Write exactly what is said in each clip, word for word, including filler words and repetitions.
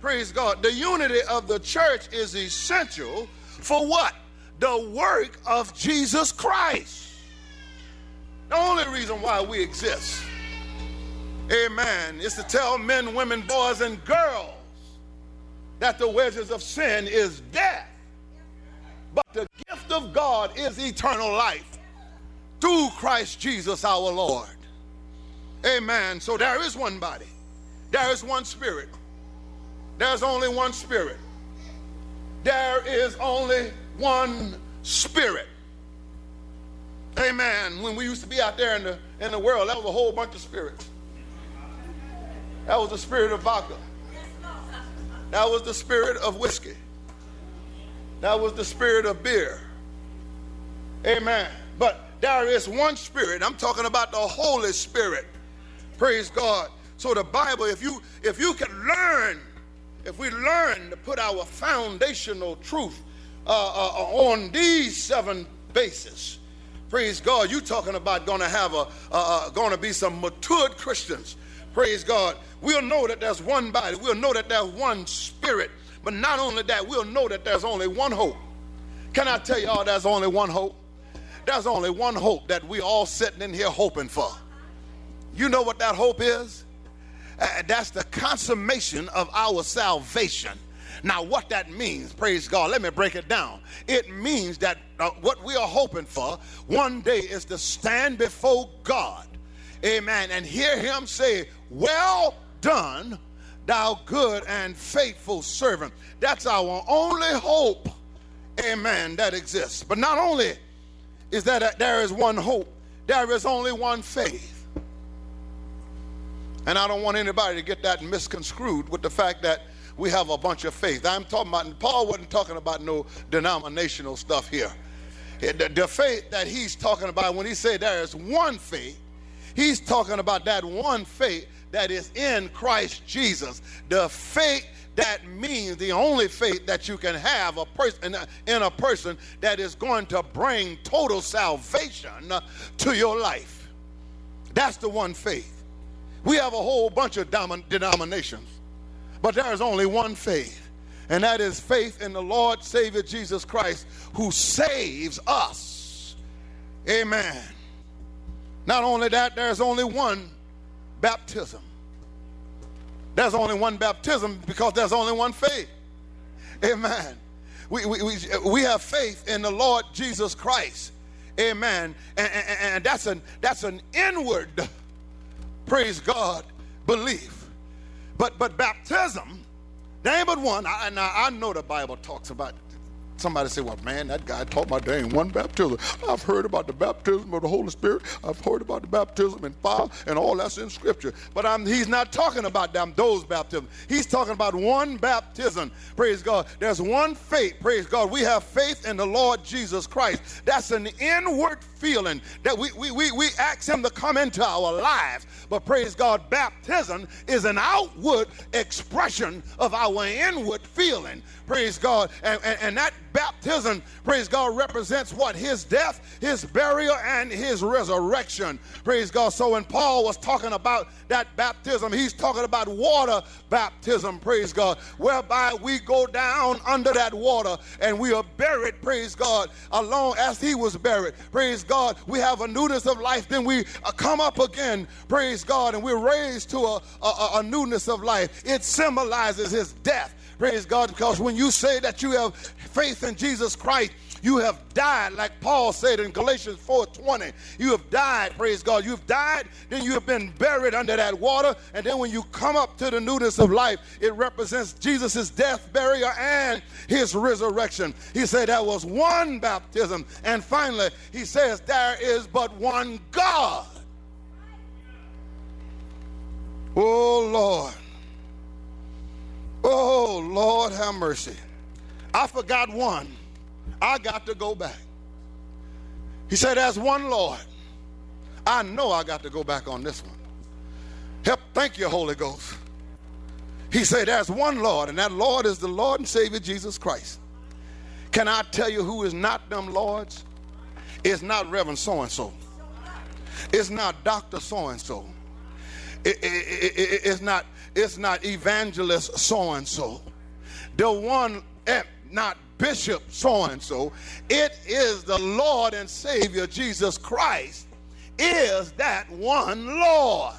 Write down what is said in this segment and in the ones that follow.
praise God, the unity of the church is essential for what? The work of Jesus Christ. The only reason why we exist, amen, is to tell men, women, boys, and girls that the wages of sin is death. But the gift of God is eternal life through Christ Jesus our Lord. Amen. So there is one body. There is one spirit. There's only one spirit. There is only one spirit. Amen. When we used to be out there in the, in the world, that was a whole bunch of spirits. That was the spirit of vodka. That was the spirit of whiskey. That was the spirit of beer. Amen. But there is one spirit. I'm talking about the Holy Spirit. Praise God. So the Bible, if you if you can learn, if we learn to put our foundational truth uh, uh, on these seven bases, praise God, you're talking about going to have a uh, going to be some matured Christians. Praise God. We'll know that there's one body. We'll know that there's one spirit. But not only that, we'll know that there's only one hope. Can I tell y'all there's only one hope? There's only one hope that we're all sitting in here hoping for. You know what that hope is? Uh, that's the consummation of our salvation. Now, what that means, praise God, let me break it down. It means that uh, what we are hoping for one day is to stand before God, amen, and hear him say, well done, thou good and faithful servant. That's our only hope, amen, that exists. But not only is that there is one hope, there is only one faith. And I don't want anybody to get that misconstrued with the fact that we have a bunch of faith. I'm talking about, Paul wasn't talking about no denominational stuff here. The, the faith that he's talking about when he said there is one faith, he's talking about that one faith that is in Christ Jesus. The faith that means the only faith that you can have a person in a person that is going to bring total salvation to your life. That's the one faith. We have a whole bunch of denominations, but there is only one faith, and that is faith in the Lord Savior Jesus Christ, who saves us. Amen. Not only that, there's only one baptism. There's only one baptism because there's only one faith. Amen. We, we, we, we have faith in the Lord Jesus Christ. Amen. And, and, and that's an that's an inward, praise God, belief. But but baptism, there ain't but one. I, now I know the Bible talks about it. Somebody say, well, man, that guy taught my there ain't one baptism. I've heard about the baptism of the Holy Spirit. I've heard about the baptism in fire, and all that's in Scripture. But I'm, he's not talking about them, those baptisms. He's talking about one baptism. Praise God. There's one faith. Praise God. We have faith in the Lord Jesus Christ. That's an inward feeling that we, we, we, we ask him to come into our lives. But praise God, baptism is an outward expression of our inward feeling. Praise God. And, and, and that baptism, praise God, represents what? His death, his burial, and his resurrection. Praise God. So when Paul was talking about that baptism, he's talking about water baptism, praise God, whereby we go down under that water and we are buried, praise God, along as he was buried. Praise God. We have a newness of life. Then we uh, come up again, praise God, and we're raised to a, a, a newness of life. It symbolizes his death. Praise God, because when you say that you have faith in Jesus Christ, you have died, like Paul said in Galatians four twenty. You have died, praise God. You've died, then you have been buried under that water, and then when you come up to the newness of life, it represents Jesus' death, burial, and his resurrection. He said that was one baptism. And finally, he says there is but one God. Oh, Lord. Oh, Lord, have mercy. I forgot one. I got to go back. He said, there's one Lord. I know I got to go back on this one. Help, thank you, Holy Ghost. He said, there's one Lord, and that Lord is the Lord and Savior Jesus Christ. Can I tell you who is not them lords? It's not Reverend so-and-so. It's not Doctor so-and-so. It, it, it, it's not It's not evangelist so-and-so. The one, not bishop so-and-so. It is the Lord and Savior Jesus Christ is that one Lord.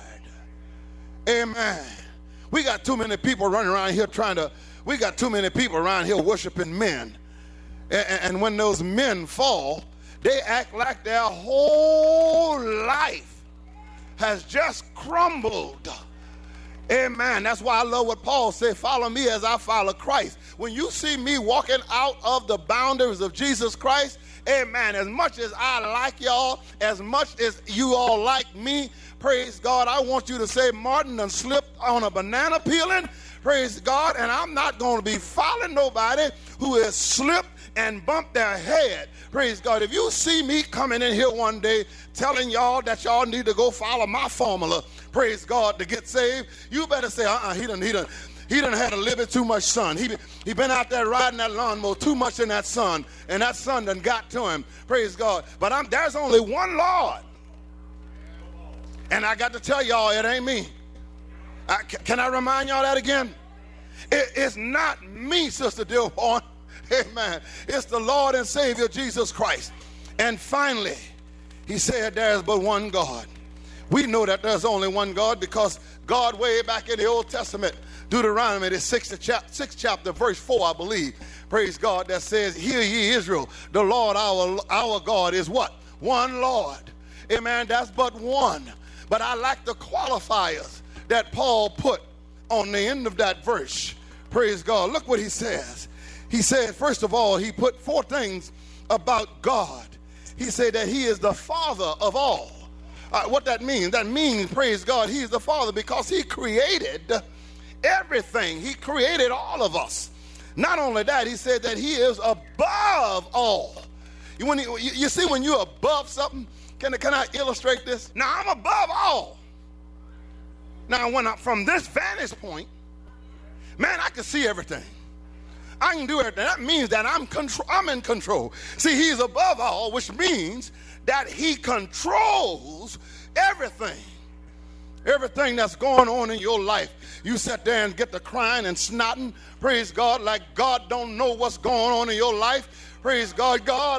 Amen. We got too many people running around here trying to, we got too many people around here worshiping men. And, and when those men fall, they act like their whole life has just crumbled. Amen. That's why I love what Paul said, follow me as I follow Christ. When you see me walking out of the boundaries of Jesus Christ, amen, as much as I like y'all, as much as you all like me, praise God, I want you to say, Martin done slipped on a banana peeling, praise God, and I'm not going to be following nobody who has slipped and bumped their head. Praise God. If you see me coming in here one day telling y'all that y'all need to go follow my formula, praise God, to get saved, you better say, uh-uh, he done, he done, he done had a little bit too much sun. He, he been out there riding that lawnmower too much in that sun, and that sun done got to him. Praise God. But I'm, there's only one Lord. And I got to tell y'all, it ain't me. I, can I remind y'all that again? It, it's not me, Sister Dilborn. Amen. It's the Lord and Savior Jesus Christ. And finally, he said there's but one God. We know that there's only one God because God way back in the Old Testament, Deuteronomy, the sixth, chap- sixth chapter, verse four, I believe, praise God, that says, hear ye Israel, the Lord our, our God is what? One Lord. Amen. That's but one. But I like the qualifiers that Paul put on the end of that verse. Praise God. Look what he says. He said, first of all, he put four things about God. He said that he is the Father of all. Uh, what that means? That means, praise God, he's the Father because he created everything. He created all of us. Not only that, he said that he is above all. You, when he, you, you see, when you're above something, can, can I illustrate this? Now, I'm above all. Now, when I, from this vantage point, man, I can see everything. I can do everything. That means that I'm control, I'm in control. See, he's above all, which means that he controls everything. Everything that's going on in your life. You sit there and get to crying and snotting, praise God, like God don't know what's going on in your life. Praise God, God.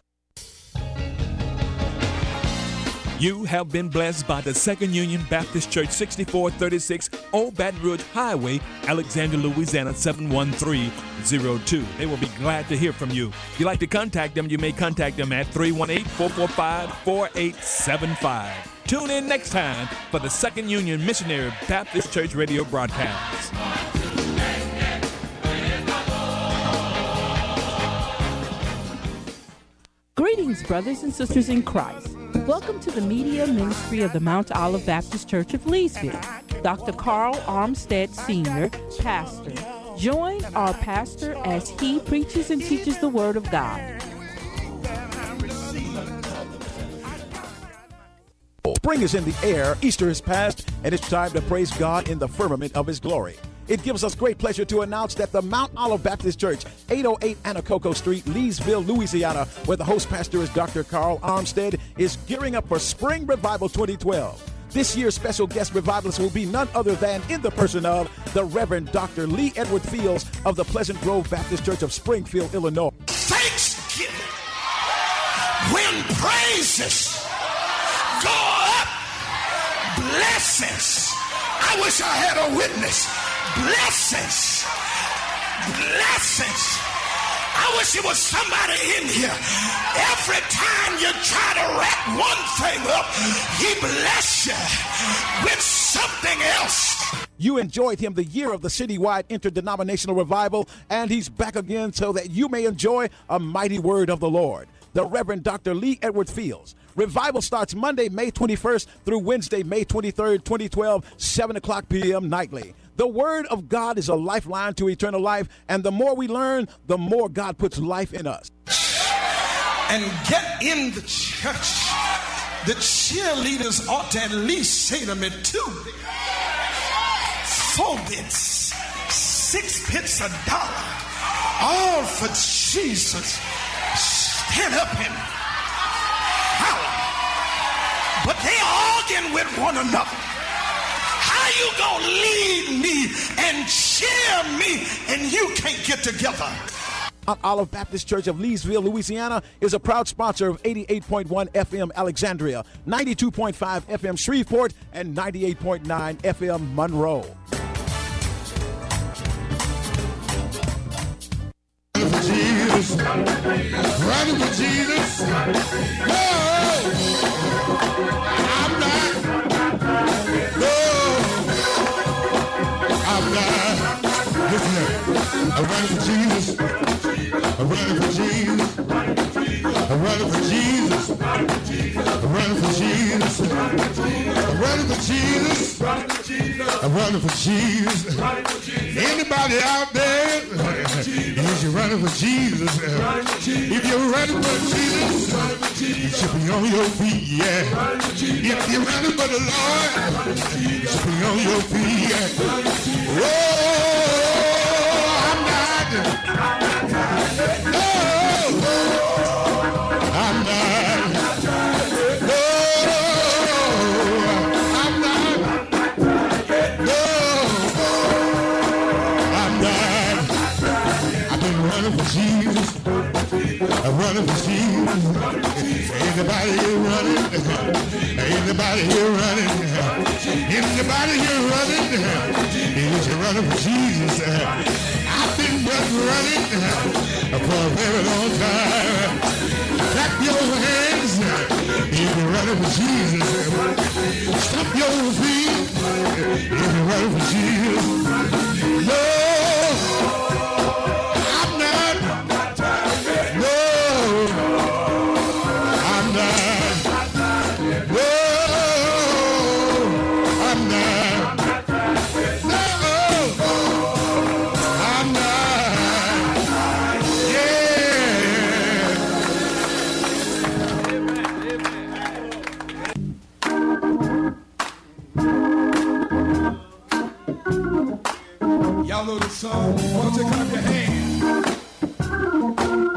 You have been blessed by the Second Union Baptist Church, sixty-four thirty-six Old Baton Rouge Highway, Alexandria, Louisiana, seven one three zero two. They will be glad to hear from you. If you'd like to contact them, you may contact them at three one eight, four four five, four eight seven five. Tune in next time for the Second Union Missionary Baptist Church radio broadcast. Greetings, brothers and sisters in Christ. Welcome to the media ministry of the Mount Olive Baptist Church of Leesville. Doctor Carl Armstead, Senior, pastor. Join our pastor as he preaches and teaches the Word of God. Spring is in the air, Easter is past, and it's time to praise God in the firmament of His glory. It gives us great pleasure to announce that the Mount Olive Baptist Church, eight oh eight Anacoco Street, Leesville, Louisiana, where the host pastor is Doctor Carl Armstead, is gearing up for Spring Revival twenty twelve. This year's special guest revivalist will be none other than in the person of the Reverend Doctor Lee Edward Fields of the Pleasant Grove Baptist Church of Springfield, Illinois. Thanksgiving, when praises go up, blessings. I wish I had a witness. Blessings, blessings. I wish there was somebody in here. Every time you try to wrap one thing up, He bless you with something else. You enjoyed him the year of the citywide interdenominational revival, and he's back again so that you may enjoy a mighty word of the Lord. The Reverend Doctor Lee Edward Fields. Revival starts Monday, May twenty-first through Wednesday, May twenty-third, twenty twelve, seven o'clock p.m. nightly. The Word of God is a lifeline to eternal life, and the more we learn, the more God puts life in us. And get in the church. The cheerleaders ought to at least say to me, two four bits, six bits a dollar, all for Jesus. Stand up and holler. But they arguing with one another. How you gonna lead me and cheer me and you can't get together? Mount Olive Baptist Church of Leesville, Louisiana is a proud sponsor of eighty-eight point one F M Alexandria, ninety-two point five F M Shreveport, and ninety-eight point nine F M Monroe. Running for Jesus, running for Jesus. Whoa, I'm not. No, I'm not. Listen here, I'm running for Jesus. I'm running for Jesus. I'm running for Jesus. I'm running for Jesus. I'm running for Jesus. I'm running for Jesus. Anybody out there? Is you running for Jesus? If you're running for Jesus, you should be on your feet, yeah. If you're running for the Lord, you should be on your feet, yeah. Whoa, I'm not. No, I'm not. No, I'm not. No, I'm not. I've been running for Jesus. I'm running for Jesus. Anybody here running? Anybody here running? Anybody here running? Is you running for Jesus? I've been just running for a very long time. Clap your hands if you're running for Jesus. Stomp your feet if you're running for Jesus. No, I'm not. No, I'm not. No, I'm not. No, I'm not. Yeah. Y'all know the song. Why don't you clap your hands?